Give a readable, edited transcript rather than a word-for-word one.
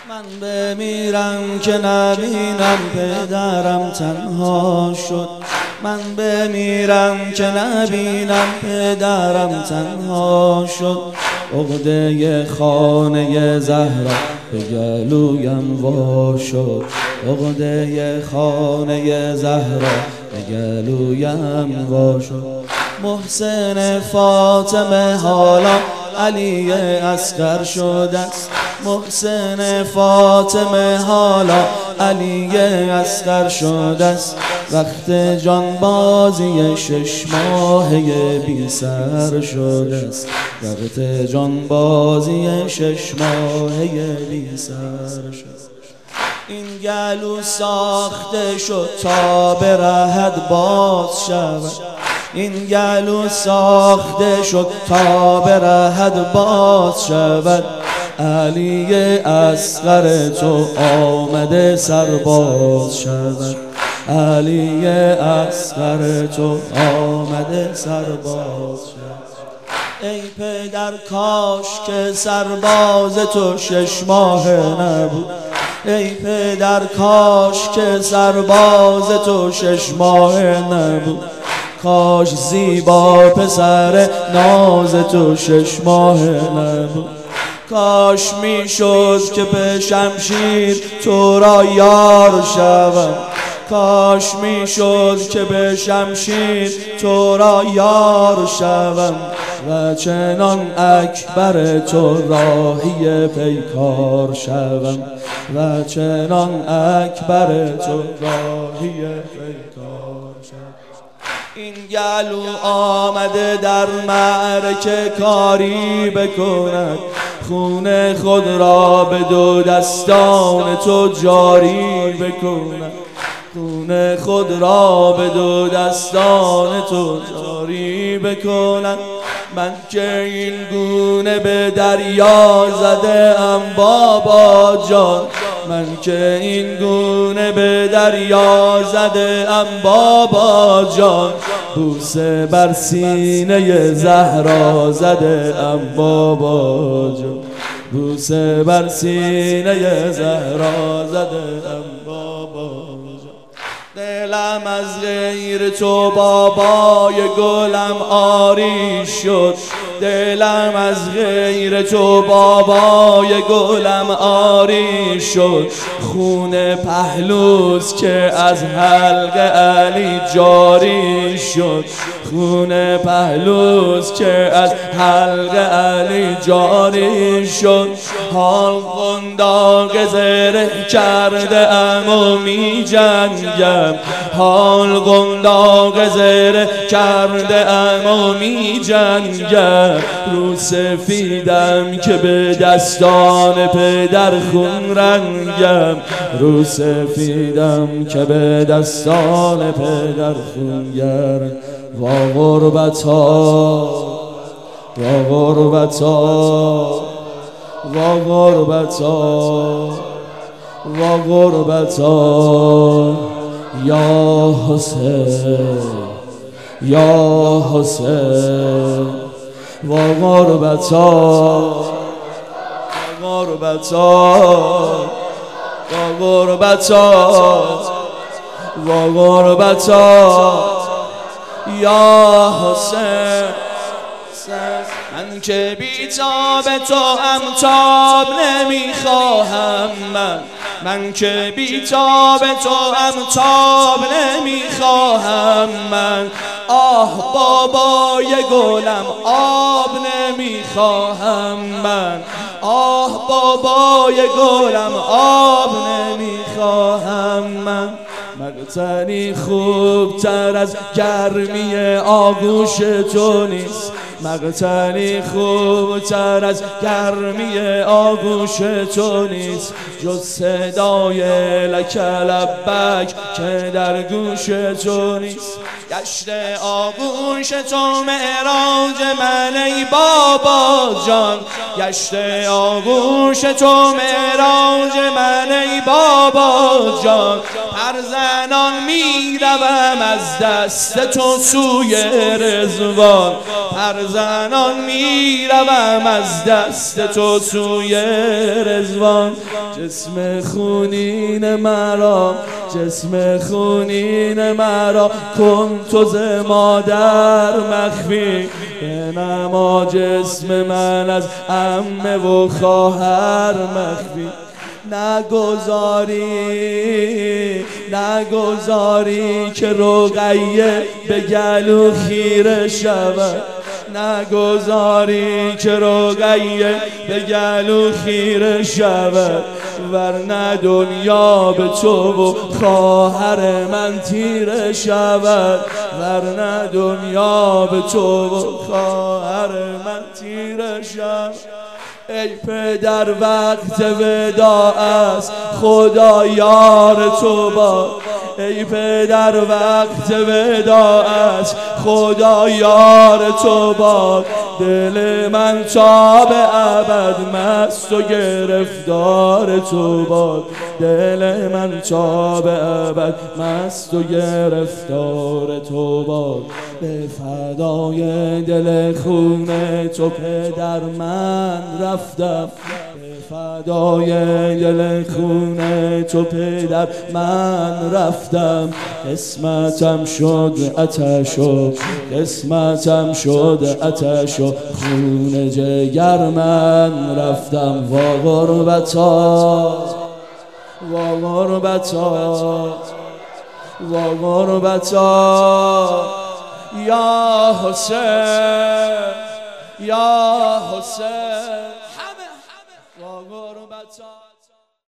من بمیرم که نبینم پدرم تنها شد. من بمیرم که نبینم پدرم تنها شد. عقده خانه زهرا به گلویم وا شد. عقده خانه زهرا به گلویم وا شد. محسن فاطمه حالا علی اصغر شده است. محسن فاطمه حالا علی اصغر شده است. وقت جانبازی 6 ماهه بی سر شده است. وقت جانبازی 6 ماهه بی سر شد. این گلو ساخته شد تا برهد باز شود. این گلو ساخته شد تا برهد باز شود. علی اصغر تو آمده سرباز شود. علی اصغر تو آمده سرباز شود. ای پدر کاش که سرباز تو 6 ماه نبود. ای پدر کاش که سرباز تو 6 ماه نبود. کاش زیبا پسر ناز تو 6 ماه نبود. کاش میشد که به شمشیر تو را یار شوم. کاش میشد که به شمشیر تو را یار شوم. و چنان اکبر تو راهی پیکار شوم. و چنان اکبر تو راهی پیکار شوم. این گلو آمده در معرکه کاری بکند. خون خود را به 2 دستان تو جاری بکند. خون خود را به 2 دستان تو جاری بکند. من که این گونه به دریا زده ام بابا جان. من که این گونه به دریا زده ام بابا جان. بوسه بر سینه زهرا زده ام بابا جان. بوسه بر سینه زهرا زده ام بابا جان. دلم از غیر تو بابای گلم آری شد. دلم از غیر تو بابای گلم آری شد. خون پهلوست که از حلق علی جاری شد. خون پهلوست که از حلق علی جاری شد. حال قنداق زره کرده ام و می جنگم. حال قنداق زره کرده ام و می جنگم. رو سفیدم که به دستان پدر خون رنگم. رو سفیدم که به دستان پدر خون گرم. وا غربتا وا غربتا وا غربتا وا غربتا یا حسین یا حسین وا غربتا وا غربتا وا غربتا وا غربتا یا حسین. من که بیتاب تو تاب نمیخواهم. من که بیتاب تو تاب نمیخواهم. من آه بابای گلم آب نمیخواهم. من آه بابای گلم آب نمیخواهم. من مقتنی خوبتر از گرمی آغوش تو نیست. مقتنی خوبتر از گرمی آغوش تو نیست. جز صدای لک لبک که در گوش تو نیست. گشت آغوش تو معراج من ای بابا جان. گشت آغوش تو معراج من ای بابا جان. هر زنان میروم از دست تو سوی رضوان، هر زنان میروم از دست تو سوی رضوان. جسم خونین مرا، جسم خونین مرا کن تو ز مادر مخفی، بنما جسم من از عمه و خواهر مخفی. نگذاری که رقیه به گلو خیره شود، نگذاری که رقیه به گلو خیره شود، ورنه دنیا به تو و خواهر من تیره شود، ورنه دنیا به تو و خواهر من تیره شود. ای پدر وقت وداع است خدا یار تو باد، ای پدر وقت وداع است خدا یار تو باد. دل من تا به ابد مست و گرفتار تو باد، دل من تا به ابد مست و گرفتار تو باد. به فدای دل خون تو پدر من رفتم، به فدای دل خون تو پدر من رفتم. قسمتم شد آتش و قسمتم شد آتش و خون جگر من رفتم. وا غربتا، وا غربتا، وا غربتا یا حسین، یا حسین.